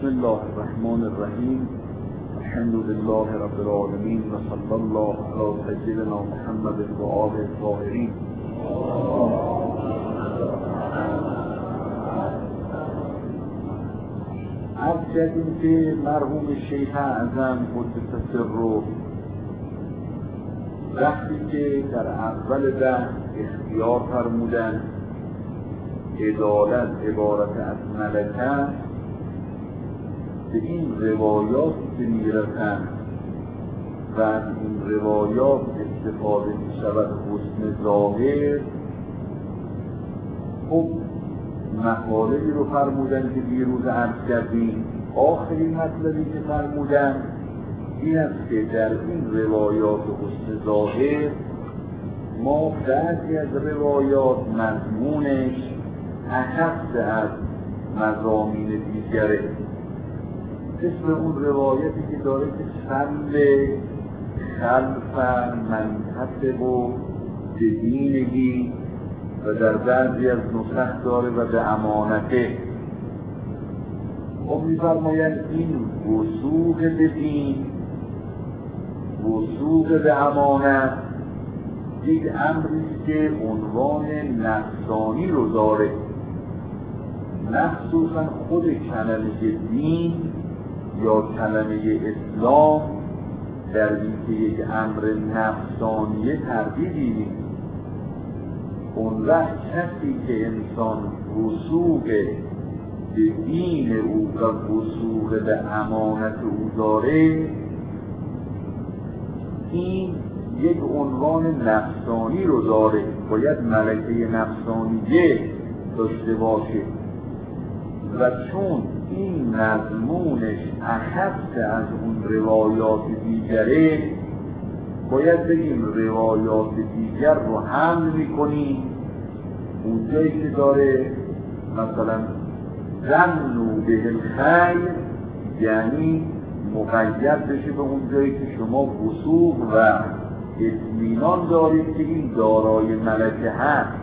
بسم الله الرحمن الرحیم. الحمد لله رب العالمین و صلی الله علی سیدنا محمد و آله الطاهرین. عرض کردیم که مرحوم شیخ اعظم قدس سره وقتی که در اول بحث اختیار فرمودن عدالت عبارت از ملکه است، به این روایاتی که میرسن و از این روایات استفاده می شود حسن ظاهر، خب مقاله‌ای رو فرمودن که دیروز عرض کردیم. آخرین مطلبی که فرمودن این است که در این روایات حسن ظاهر ما بعضی از روایات مضمونش اخص از مضامین دیگره، مثل اون روایتی که داره که صل خلف منحسب و به دینگی و در بعضی از نسخ داره و به امانته. خب می‌فرمایند این وثوق به دین، وثوق به امانت یک امریست که عنوان نفسانی رو داره، مخصوصا خود کلمه دین یا کلمه اسلام در اینکه یک امر نفسانی تردیدی نیست. اون وقت کسی که انسان وثوق به دین او و وثوق به امانت او داره، این یک عنوان نفسانی رو داره، باید ملکه نفسانیه داشته باشه و چون این مضمونش اخص از اون روایات دیگره، باید بگیم روایات دیگر رو حمل میکنیم اونجایی که داره مثلا ظنوا به الخیر، یعنی مقید بشه به اونجایی که شما وثوق و اطمینان دارید که این دارای ملکه هست.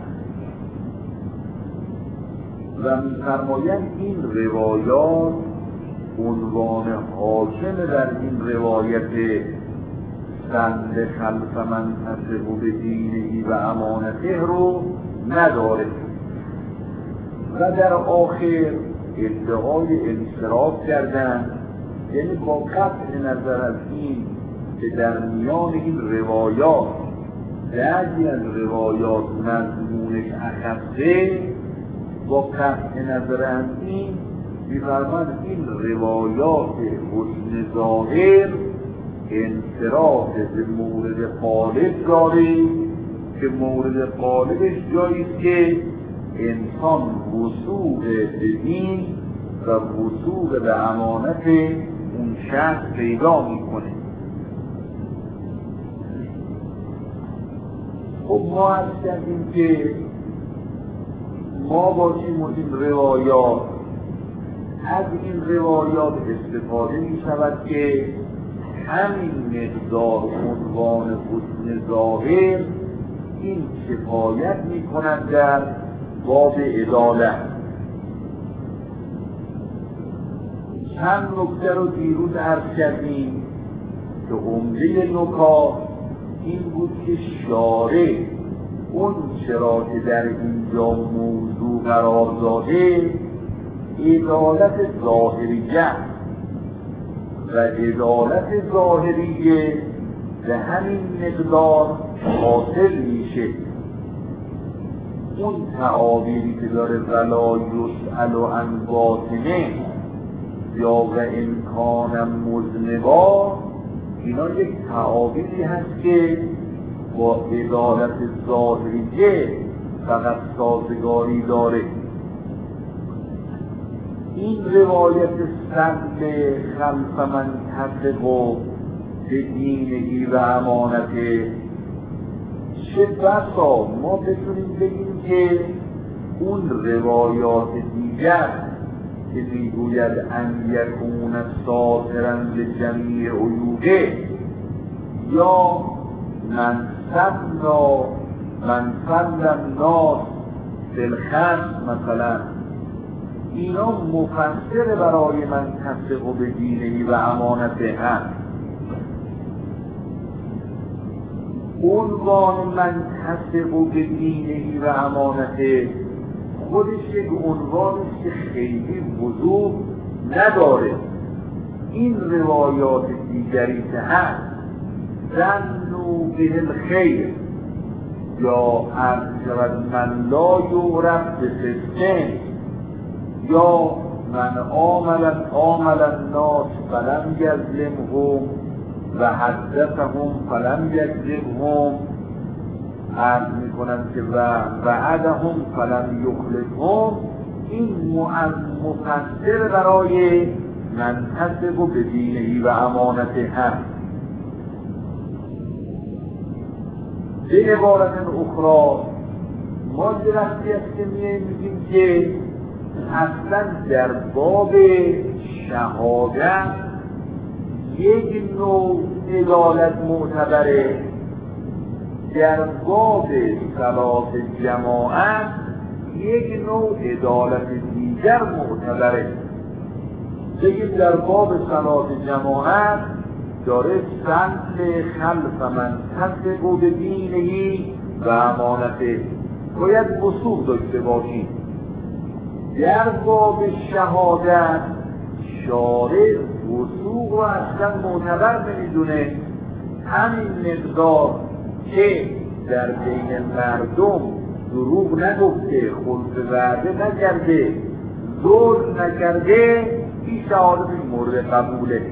و می‌فرمایند این روایات عنوان حاکم در این روایت سند خلف منحسب و به دینی و امانته رو نداره و در آخر ادعای انصراف کردن، یعنی با قطع نظر از این که در میان این روایات بعضی از روایات مضمونش اخصه، با قطع نظر از این می‌فرمایند این روایات حسن ظاهر انصراف به مورد غالب داره که مورد غالبش جاییست که انسان وثوق به دین و وثوق به امانت اون شخص پیدا میکنه. خب ما عرض کردیم که ما باشیم و این روایات، از این روایات استفاده می شود که همین مقدار عنوان حسن ظاهر این کفایت می کند در باب عدالت. چند نکته رو دیروز عرض کردیم که عمده نکات این بود که شارع اون چرا که در اینجا موضوع قرار داده عدالت ظاهریه و عدالت ظاهریه به همین مقدار حاصل میشه. اون تعابیری که داره ولا یسأل عن باطنه یا و امکان مذنبا، اینا یک تعابیری هست که با عدالت ظاهریه فقط سازگاری داره. این روایت سند خلف منحسب و به دینگی و امانته، چه بسا ما بتونیم بگیم که اون روایات دیگر که میگوید ان یکون ساترا لجمیع عیوبه یا من سل الناس بالخصم مثلا اینا مفسر برای من تصدق به دینهی و امانت هم. عنوان من تصدق به دینهی و امانت خودش یک عنوانیست که خیلی وضوح نداره. این روایات دیگری که هست ظنوا به الخیر یا عرض شود من لا یعرف بفسقه یا من آمل الناس فلم یظلمهم و حدثهم فلم یکذبهم، عرض میکنن که وعدهم فلم یخلفهم، این مفسر برای من تصدق به دینهی و امانت هست. به عبارت اخرى ما درستی است که میگیم که اصلا در باب شهادت یک نوع عدالت معتبره، در باب صلاة جماعت یک نوع عدالت دیگر معتبره. بگیم در باب صلاة جماعت داره سنت خلف من تصدق به دینهی و امانته، باید وثوق داشته باشیم. در باب شهادت شارع وثوق رو اصلا معتبر نمیدونه، همین مقدار که در بین مردم دروغ نگفته، خلف وعده نکرده، ظلم نکرده، این شهادت مورد قبوله.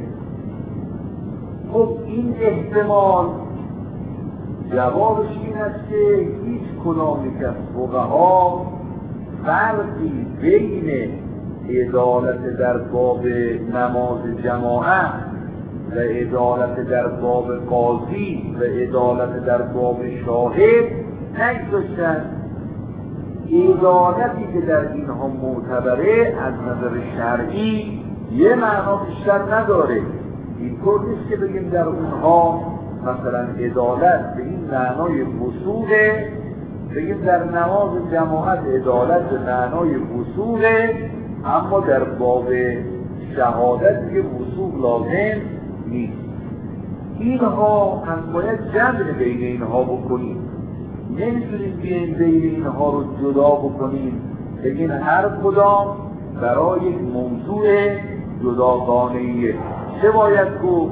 خب این احتمال جوابش این است که هیچ کدامی از فقها فرقی بین عدالت در باب نماز جماعت و عدالت در باب قاضی و عدالت در باب شاهد نگذاشتن. عدالتی که در اینها معتبره از نظر شرعی یه معنا بیشتر نداره. اینطور نیست که بگیم در اونها مثلا عدالت به این معنای وثوقه، بگیم در نماز جماعت عدالت به معنای وثوقه، اما در باب شهادت که وثوق لازم نیست. اینها هم باید جمع بین اینها بکنیم، نمیتونیم بین اینها رو جدا بکنیم، بگیم هر کدام برای یک موضوع جداگانه‌ایه. چه باید گفت؟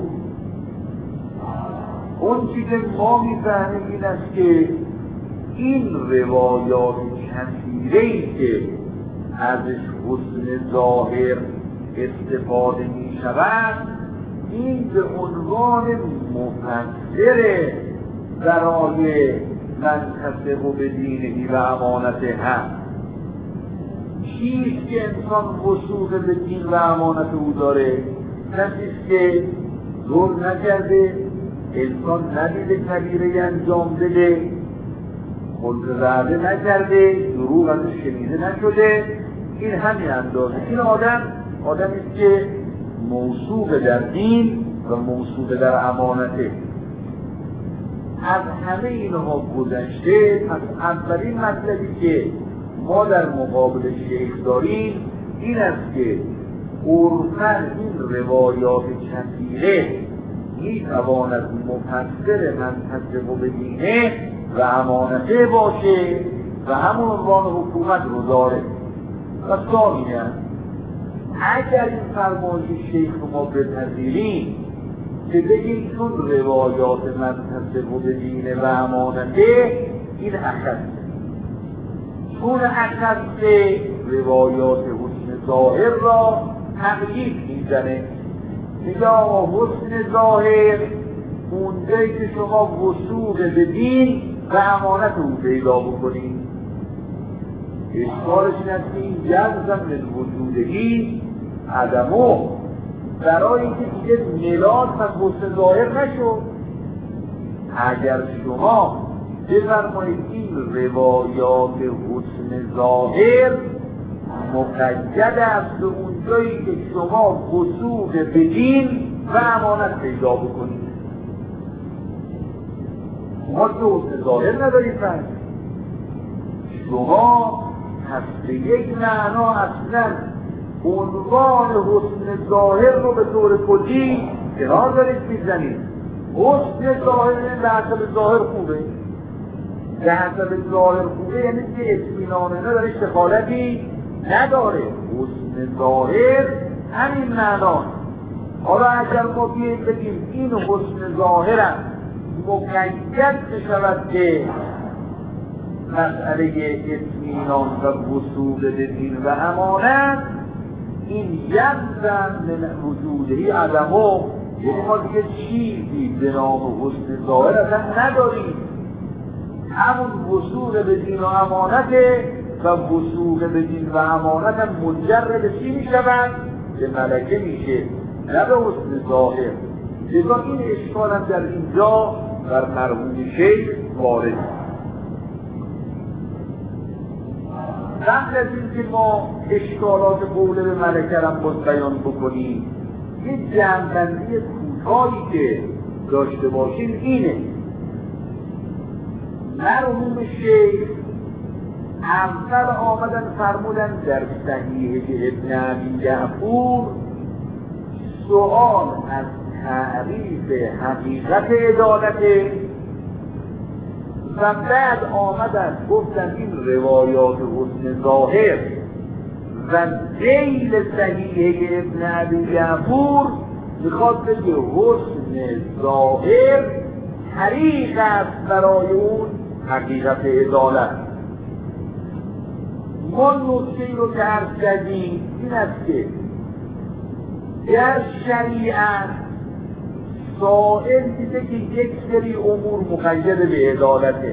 اون چی که ما میفهمیم این است که این روایات کثیره‌ای که ازش حسن ظاهر استفاده می شود، این به عنوان مفسر برای من تصدق به دینهی و امانت هست. چیست که انسان وثوق به دین و امانت او داره؟ کسیست که ظلم نکرده، انسان ندیده کبیره انجام بده، خلف وعده نکرده، دروغ ازش شنیده نشده، این همین اندازه. این آدمیست که موثوق در دین و موثوق در امانته. از همه اینها گذشته، پس اولین مطلبی که ما در مقابل شیخ داریم این است که عرفاً این روایات کثیره میتواند مفسر من تصدق به دینه و امانته باشه و همون عنوان حکومت رو داره. و ثانیاً اگر این فرمایش شیخ رو ما بپذیریم که بگیم چون روایات من تصدق به دینه و امانته، این اخذ چون اخذ روایات حسن ظاهر را تقیید میزنه، میگه حسن ظاهر اونجایی که شما وثوق به دین و امانت او پیدا بکنید. اشکالش این است که این جزم للوجودهی عدمو، برای اینکه دیگه ملاد پس حسن ظاهر نشد. اگر شما بفرمایید این روایات حسن ظاهر مقید است به اونجایی که شما وثوق به دین و امانت پیدا بکنید. ما که حسن ظاهر ندارید، شما پس به یک معنا اصلا عنوان حسن ظاهر رو به طور کلی کنار دارید میزنید. حسن ظاهر به حسب ظاهر خوبه، به حسب ظاهر خوبه یعنی که اطمینانه داره شغالتی نداره. حسن ظاهر همین معناست. حالا اگر ما بیاییم بگیم این حسن ظاهرم مقید بشود به مسئله اطمینان و وصول به دین و امانت، این یلزم من وجودهی عدمو، یعنی ما دیگه چیزی به نام حسن ظاهر اصلا نداریم. همون وصول به دین و امانته و وصول به دین و امانت هم منجر به چی میشود؟ به ملکه میشه، نه به حسن ظاهر. لذا این اشکال هم در اینجا بر مرحوم شیخ وارد. قبل از اینکه ما اشکالات قول به ملکه را بیان بکنیم، یک جمع‌بندی کوتاهی که داشته باشیم اینه. مرحوم شیخ اول آمدن فرمودن در صحیح ابن ابی جعفر سؤال از تعریف حقیقت عدالت و بعد آمدن گفتن این روایات حسن ظاهر و ذیل صحیح ابن ابی جعفر میخواد بگه حسن ظاهر طریق است برای اون حقیقت عدالت. ما نکته رو که عرض کردیم این است که در شریعت سائل دیده که یک سری امور مقید به عدالته.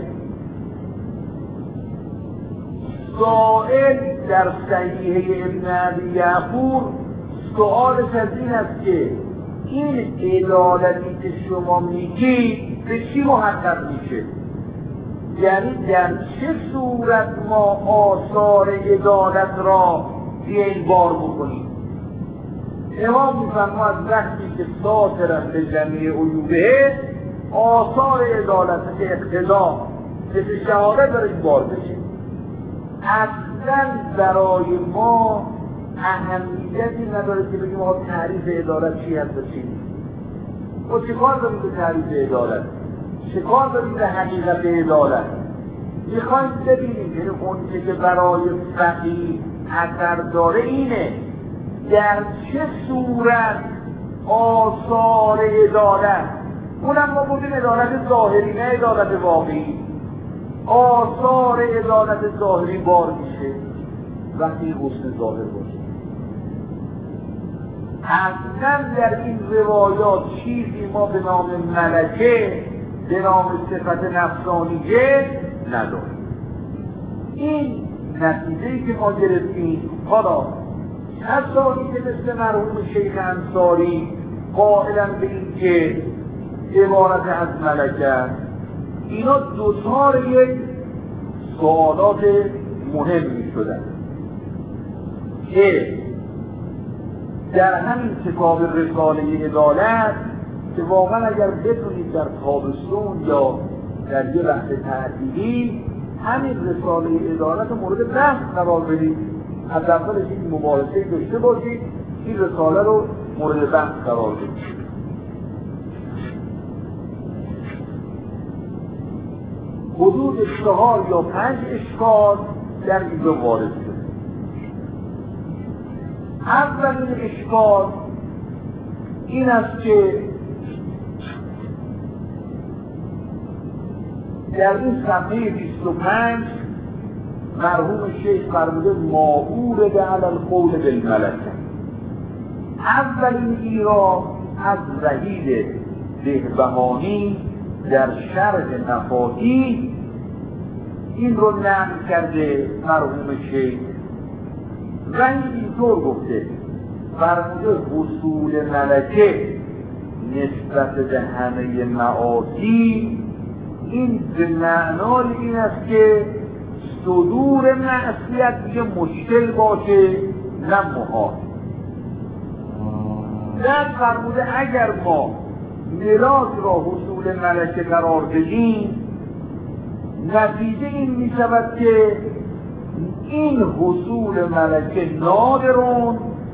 سائل در صحیح ابن ابی جعفر سؤالش از این است که این عدالتی که شما میگید به چی محقق میشه؟ یعنی در چه صورت ما آثار عدالت را بیاییم بار بکنیم؟ امام میفرماید وقتی که ساترن به جمیع عیوبه آثار عدالت که اقتضا مثل شهادت داره بار بشه. اصلا برای ما اهمیتی نداره که بگیم آقا تعریف عدالت چی هست و چی نیست. و چه کار داریم به تعریف عدالت؟ چه کار داریم به حقیقت عدالت؟ میخوایم ببینیم یعنی اون که برای فقیه اثر داره اینه در چه صورت آثار عدالت، اونم ما بودیم عدالت ظاهری نه عدالت واقعی، آثار عدالت ظاهری بار میشه وقتی حسن ظاهر باشه. اصلا در این روایات چیزی ما به نام ملکه، به نام صفت نفسانیه نداریم. این نتیجه‌ای که ما گرفتیم. حالا کسانی که مثل مرحوم شیخ انصاری قائلن به این که عبارت از ملکه، اینا دوچار یک سوالات مهم می شدن که در همین کتاب رساله عدالت که واقعا اگر بتونید در تابستون یا در یه وقت تعطیلی همین رساله عدالت مورد بحث قرار بدید، از اولش این مباحثه داشته باشید، این رساله رو مورد بحث قرار بدید. حدود 4 یا 5 اشکال در اینجا وارد شده. اولین اشکال این است که در این صفحه 25 مرحوم شیخ فرموده ما اورد علی القول بالملکه. اولین ایراد از وحید بهبهانی در شرح نفاتی این رو نقل کرده مرحوم شیخ و اینطور گفته فرموده حصول ملکه نسبت به همه معاصی این به معنای این است که صدور معصیت یه مشکل باشه نه محال. در فرموده اگر ما ملاک را حصول ملکه قرار بدیم نتیجه این می شود که این حصول ملکه نادرون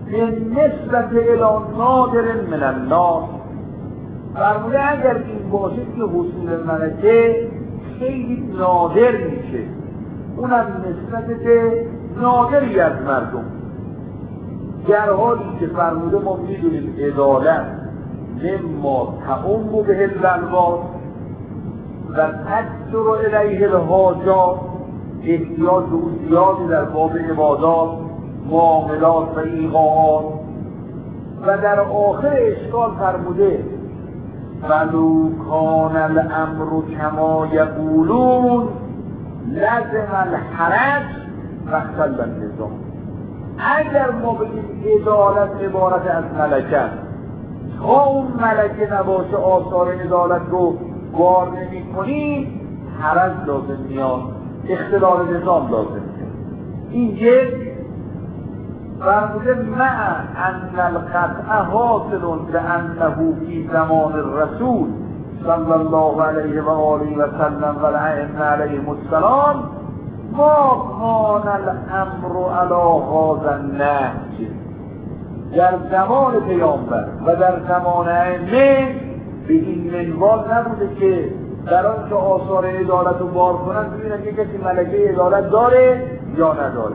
به نسبت الان نادر من الناس. فرموده اگر این باشه که حصول ملکه خیلی نادر میشه، اونم نسبت به نادری از مردم، در حالی که فرموده ما میدونیم عدالت مما تعم به البلوا و تکثر الیه الحاجات، احتیاج به او زیادی در باب عبادات، معاملات و ایقاعات. و در آخر اشکال فرموده ولو کان الامر کما یقولون لزم الحرج و اختل النظام. اگر ما بگیم عدالت عبارت از ملکه، تا اون ملکه نباشه آثار عدالت رو بار نمی کنیم، حرج لازم میاد، اختلال نظام لازم میاد. این یک فرموده مع ان القطع حاصل بانه فی زمان الرسول صلی الله علیه و آله و سلم و الائمه علیهم السلام ما کان الامر علی هذا النهج. در زمان پیامبر و در زمان ائمه به این منوال نبوده که در آنکه آثار عدالت رو بار کنن ببینن که کسی ملکه عدالت داره یا نداره.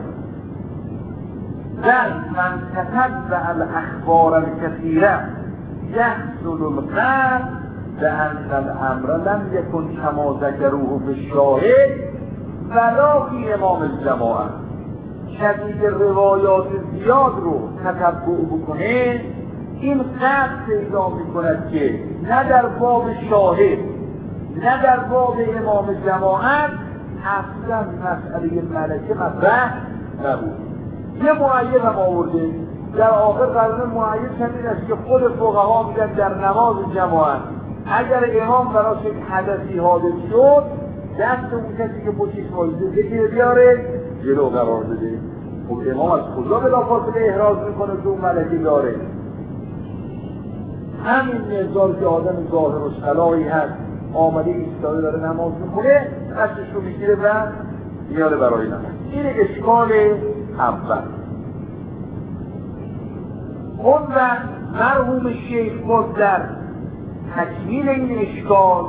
در من تتبع الاخبار الكثیره یحصل القطع بان الامر لم یکن کما ذکروه بالشاهد ولا فی امام الجماعه. کسی که روایات زیاد رو تتبع بکنه این قطع پیدا میکند که نه در باب شاهد نه در باب امام جماعت اصلا مسئله ملکه مطرح نبود. یه معید هم آورده در آخر قرن معید همین است که خود فقها میگن در نماز جماعت اگر امام براش یک حدثی حادث شد دست اون کسی که پشتش وایساده بگیره بیاره جلو قرار بده. خب امام از کجا بلافاصله احراز میکنه که اون ملکه داره؟ همین مقدار که آدم ظاهر و صلاحی هست آمده ایستاده داره نماز میخونه دستش رو میگیره و میاره برای نماز. این اشکال اول. اون وقت مرحوم شیخ باز در تکمیل این اشکال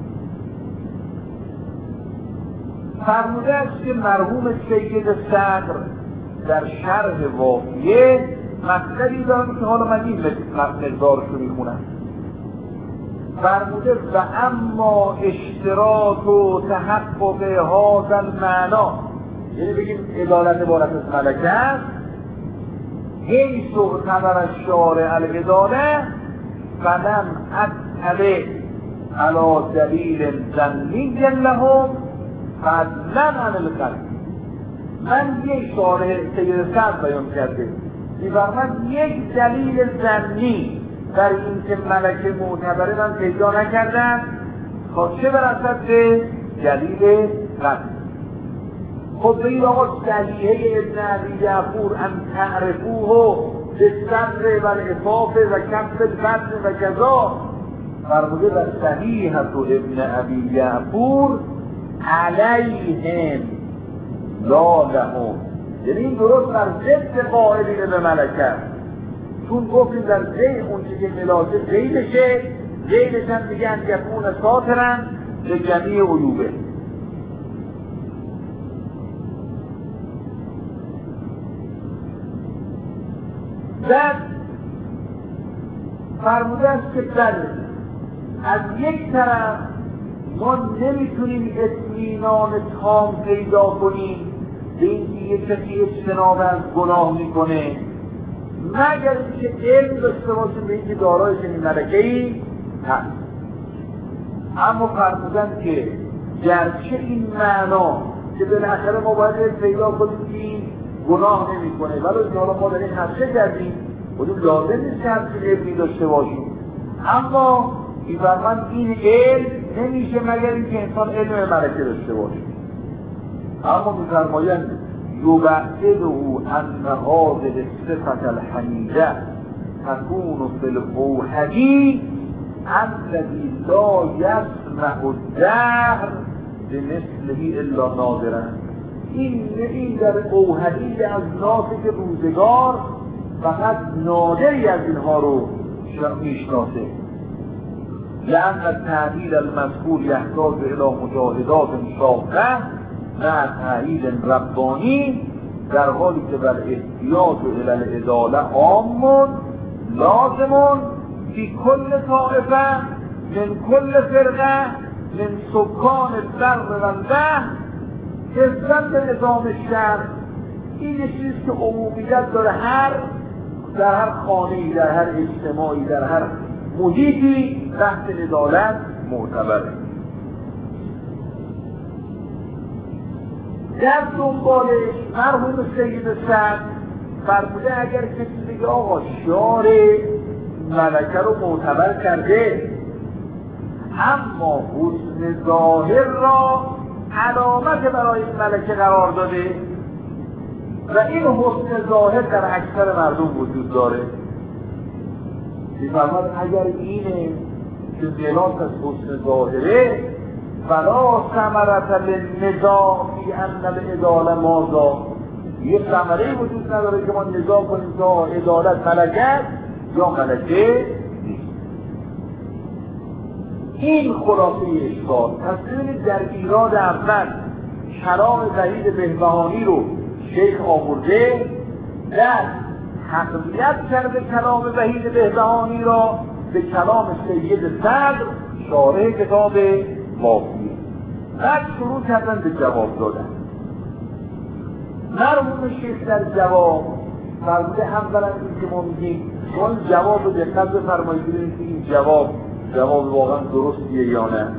فرموده است که مرحوم سید صدر در شرح وافیه مطلبی دارم که حالا من این مقدارش رو میخونم. فرموده و اما اشتراط و تحقق هذا المعنا، یعنی بگیم عدالت عبارت از ملکه است، حیث اعتبر الشارع العداله فلم اطلع علی دلیل ظنی لهم فضلا عن القطع. من یک شارع سید صدر بیان کرده می‌فرماید یک دلیل ظنی در این که ملکه معتبره من پیدا نکردم تا چه برسد به دلیل قطع. خب به این آقا صحیحه ابن ابی جعفر ان تعرفوه بالصبر والعفاف و کف البطن و کذا فرموده و صحیحه ابن ابی جعفر علیهم لا لهم، یعنی این درست بر ضد قائلین به ملکه، چون گفتیم در زیر اون چیزی که ملاجه زیدشه زیدش هم میگن یکون ساترن به جمیع عیوبه. بعد فرموده است که بله از یک طرف ما نمیتونیم اطمینان تام پیدا کنیم به اینکه یک کسی اجتناب از گناه میکنه مگر اینکه علم داشته باشیم به اینکه دارای چنین ملکه‌ای هست. اما فرمودن که گرچه این معنا که بالاخره ما باید پیدا کنیم که گناه نمیکنه ولی حالا ما داریم حسه کردیم بودیم لازم نیست که همچین علمی داشته باشیم، اما می‌فرمایند این علم نمیشه مگر اینکه انسان علم ملکه داشته باشه. اما می‌فرمایند یبعده ان هذه الصفة الحمیده تكون في الاوحدی الذی لا یسمع الدهر بمثله الا نادرا. این در اوحدی از ناطق روزگار فقط نادری از اینها رو میشناسه. لأن التعدیل المذکور یحتاج الی مجاهدات شاقه مع تعدیل ربانی، در حالی که بر احتیاج الی العداله عام لازم فی کل طائفه من کل فرقه من سکان البر و البحر. حفظاً به نظام شرع این چیز که عمومیت داره، در هر خانه‌ای، در هر اجتماعی، در هر محیطی تحت عدالت معتبره. در دنبالش مرحوم سید صدر فرموده اگر کسی بگه آقا شعار ملکه رو معتبر کرده، اما حسن ظاهر را علامت برای این ملکه قرار داده و این حسن ظاهر در اکثر مردم وجود داره، می‌فرماد اگر اینه که دلات از حسن ظاهره فلا ثمرة للنزاع فی ان العداله ماذا، یه ثمره وجود نداره که ما نزاع کنیم تا عدالت ملکه یا ملکه نیست. این خلاصه اشکال. پس ببینید در ایراد اول کلام وحید بهبهانی رو شیخ آورده، در تقویت کرده کلام وحید بهبهانی را به کلام سید صدر شارح کتاب وافیه. بعد شروع کردن به جواب دادن. مرحوم شیخ در جواب فرموده اولا این که ما میگیم چون جواب رو دقت بفرمایید ببینید که این جواب واقعا درستیه یا نه.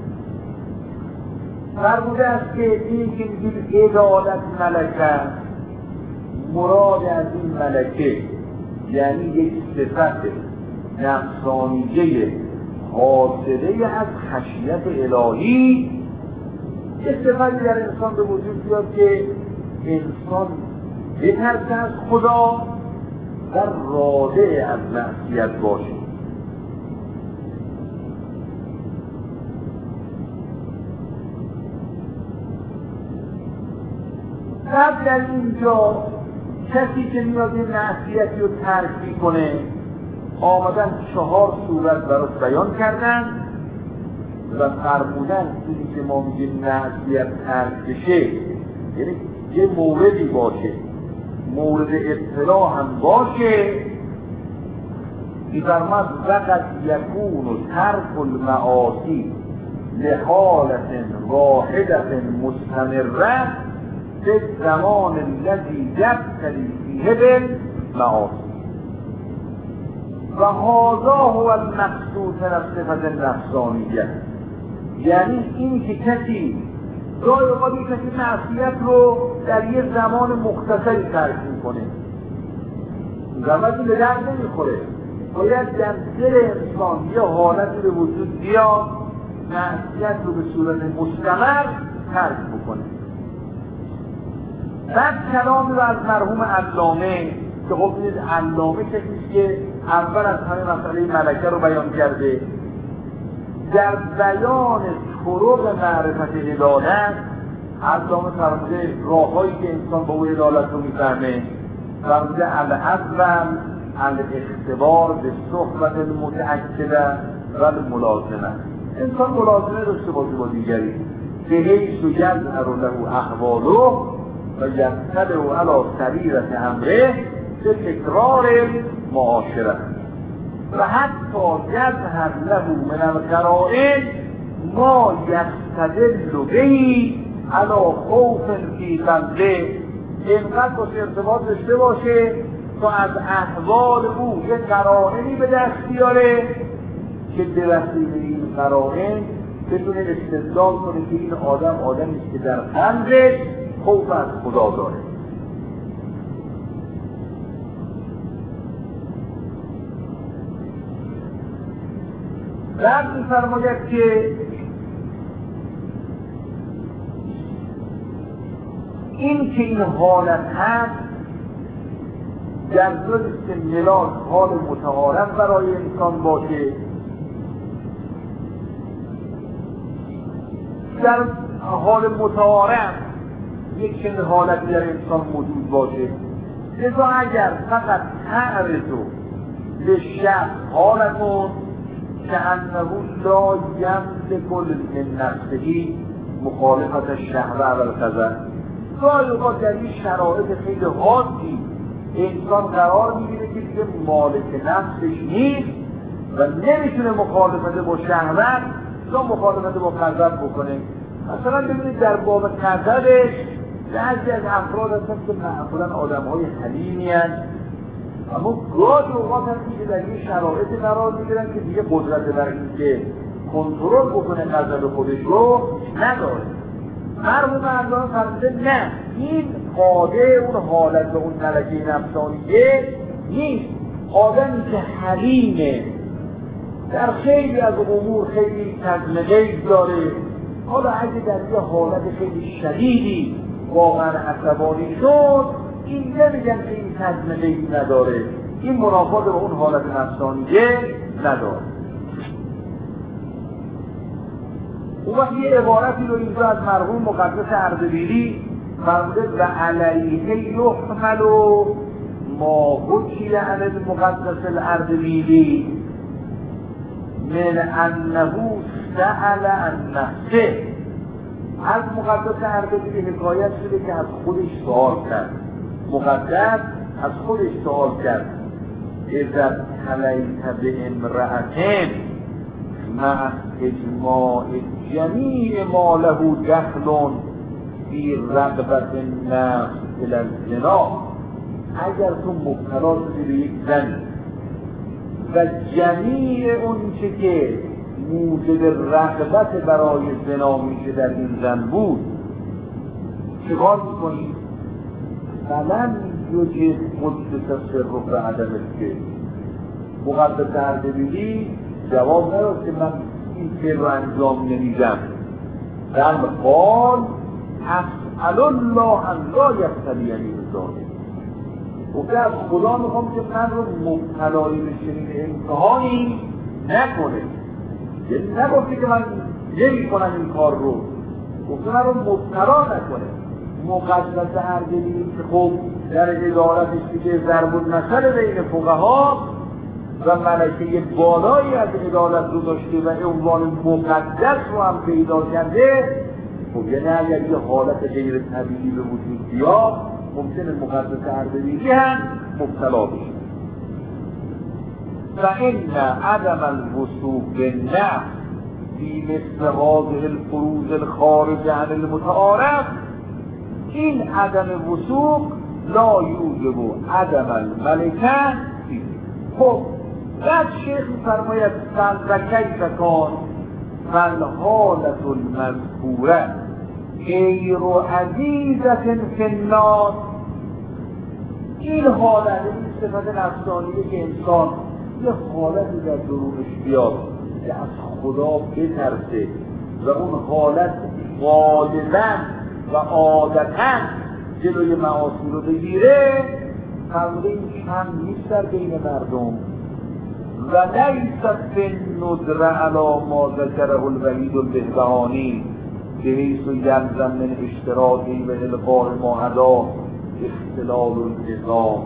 فرموده است که این که میگیم عدالت ملکه، مراد از این ملکه یعنی یک صفت نفسانیه حاصله از خشیت الهی، یه صفتی در انسان به وجود بیاد که انسان بترسه از خدا و راده از معصیت باشه. بعد در اینجا کسی که میاد این معصیتی رو ترک میکنه آمدن 4 صورت براش بیان کردن و فرمودن اینی که ما میگیم معصیت ترک بشه یعنی یه موردی باشه، مورد ابتلا هم باشه، می‌فرماد وقت یکون ترک المعاصی لحالت واحدت مستمره به زمان الذی یبتلی فیه بالمعاصی و هذا هو المقصود من الصفة النفسانیه. یعنی این که کسی گاهی اوقات کسی معصیت رو در یه زمان مختصری ترک میکنه، زمانی به درد نمیخوره، باید در دل انسان یه حالتی به وجود بیاد معصیت رو به صورت مستمر ترک بکنه. بعد کلامی رو از مرحوم علامه که خب بینید علامه کسیست که اول از همه مسئله ملکه رو بیان کرده، در بیان طرق معرفت عدالت علامه فرموده راههایی که انسان با او عدالت رو میفهمه، فرموده الاول الاختبار به صحبت المتأکده و الملازمه، انسان ملازمه داشته باشه با دیگری به حیث یظهر له احواله و یطلع علی سریرة امره به تکرار معاشرت و حتی یظهر له من القرائن ما یستدل به علی خوف فی قلبه، اینقدر باشه ارتباط داشته باشه تا از احوال او یک قرائنی به دست بیاره که به وسیله این قرائن بتونه استدلال کنه که این آدمی است که در قلبش خوف از خدا داره. بعد می‌فرماید که این که این حالت هست در صورتی که ملاک حال متعارف برای انسان باشه، در حال متعارف یک چنین حالتی در انسان موجود باشه لذا اگر فقط تعرضو به شخص حالتون که انه لا یملک من نفسه مخالفت الشهوه و الغضب، گاهی اوقات در این شرایط خیلی خاصی انسان قرار میگیره که دیگه مالک نفسش نیست و نمیتونه مخالفت با شهوت یا مخالفت با غضب بکنه. مثلا ببینید در باب غضبش بعضی از افراد هستن که معمولا آدم‌های حلیمی هستند، اما گاهی اوقات هستی که در این شرایط قرار میگیرن که دیگه قدرت بر اینکه کنترل بکنه غضب خودش رو نداره. مرحوم اردوان فرموده نه، این قاده اون حالت و اون ملکه نفسانیه نیست. آدمی که حلیمه، در خیلی از امور خیلی تزمغیب داره، حالا اگه در یه حالت خیلی شدیدی واقعا عصبانی شد، این نمیگن که این تزمغیب نداره، این منافات با اون حالت نفسانیه نداره. اون وقت یه عبارتی رو اینجا از مرحوم مقدس اردبیلی فرموده و علیه یحمل ما حکی عن المقدس الاردبیلی من انه سأل عن نفسه. از مقدس اردبیلی حکایت شده که از خودش سوال کرد، مقدس از خودش سوال کرد اذا تلیت به امرأتین مع اجماع جمیع ما له دخل فی رغبت النفس الی الزنا. اگر تو مبتلا شدی به یک زن و جمیع اون چه که موجب رغبت برای زنا میشه در این زن بود، چه کار میکنی؟ فلن یجد قدس سرک به عدم که مقدس اردبیلی جواب نداد که من این فعل رو انجام نمیدم، در قال اسأل الله ان لا یبتلینی بذلک. گفته از خدا میخوام که من رو مبتلای به چنین امتحانی نکنه. یعنی نگفتی که من نمی کنم این کار رو، گفته من رو مبتلا نکنه. مقدس اردبیلی که خب در ادارتش که ضرب المثل بین فقها و ملکه بالایی از عدالت رو داشته و عنوان مقدس رو هم پیدا کرده، خب یعنی اگر یه حالت غیر طبیعی به وجود بیاد ممکنه مقدس اردبیلی هم مبتلا بشه. فإن عدم الوثوق بالنفس في مثل هذه الفروض الخارج عن المتعارف، این عدم وثوق لا یوجب عدم الملکه فيه. خب بعد شیخ می‌فرماید و کیف کان فالحالة المذکوره غیر عزیزة فی الناس. این حالت، این صفت نفسانیه که انسان یه حالتی در درونش بیاد که از خدا بترسه و اون حالت غالباً و عادتاً جلوی معاصی رو بگیره، فرموده این کم نیست در بین مردم و لیست فی الندر علی ما ذکره الوحید البهبهانی بحیث یلزم من اشتراطی و القاء معدا اختلال النظام.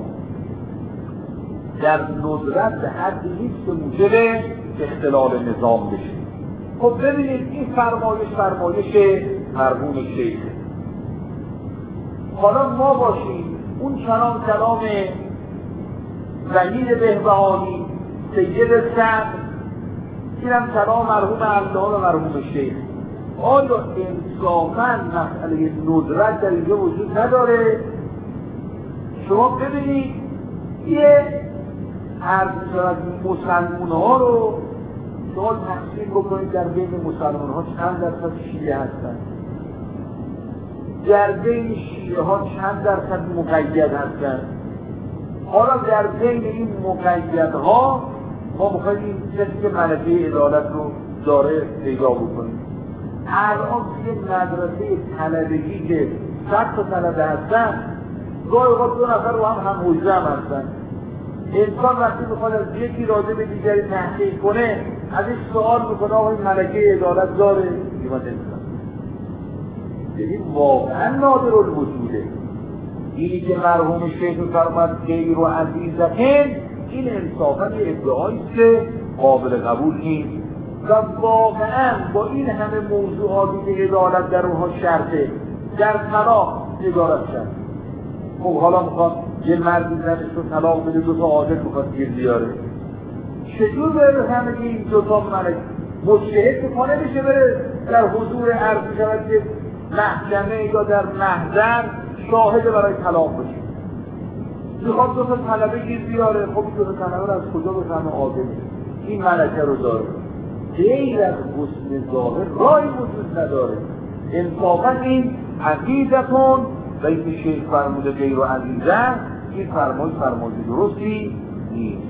در ندرت به حدی نیست که موجب اختلال نظام بشه. خب ببینید این فرمایش مرحوم شیخ. حالا ما باشیم اون کلام وحید بهبهانی سید صدر، اینم کلام مرحوم الله و مرحوم شیخ. آیا انصافاً مسئله ندرت در اینجا وجود نداره؟ شما ببینید یه عرض از مسلمان ها رو شما تقسیم بکنید در بین مسلمان ها چند درصد شیعه هستن، در بین شیعه ها چند درصد مقید هستن. حالا در بین این مقیدها ما میخوایم این کسی که ملکه عدالت رو داره پیدا بکنیم. الان توی مدرسه طلبگی که 100 تا طلبه هستن، گاهی اوقات 2 نفر رو هم حوزه هم هستن. انسان وقتی میخواد از یکی راجع به دیگری تحقیق کنه ازش سوال میکنه آقا این ملکه عدالت داره؟ میگه من نمیدونم. یعنی واقعا نادر الوجوده. اینی که مرحوم شیخ فرمود غیر و عزیزتن، این انصافا ادعاییست که قابل قبول نیست و واقعا با این همه موضوعاتی که عدالت در اونها شرطه، در طلاق عدالت شرطه. خب حالا میخواد یه مردی زنش رو طلاق بده، دو تا عادل میخواد گیر بیاره، چطور بره همه این دو تا ملک مجتهد که پا نمیشه بره در حضور عرض شود که محکمه یا در محضر شاهد برای طلاق بشه؟ میخواد دو تا طلبه گیر بیاره، خب دو تا طلبه از کجا بفهمه عادل؟ این ملکه رو داره. غیر از حسن ظاهر راهی وجود نداره. انصافا این عقیدتون و این که شیخ فرموده غیر و عزیزه، این فرمای درستی نیست.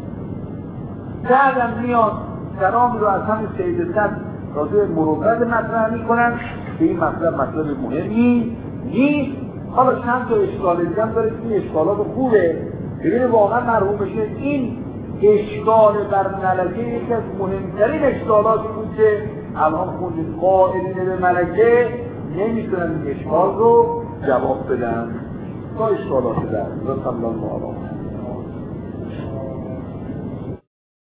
بعدم میاد کلامی رو از همین سید صدر راجع مروت مطرح میکنن که این مطلب مهمی نیست. حالا چند تا اشکال دیگه هم داره که این اشکالات خوبه. ببینید واقعا مرحوم شیخ این اشکال بر ملکه یکی از مهمترین اشکالاتی بود که الان خوندید. قائلین به ملکه نمیتونن این اشکال رو جواب بدن. تا اشکالات در صلی الله علیه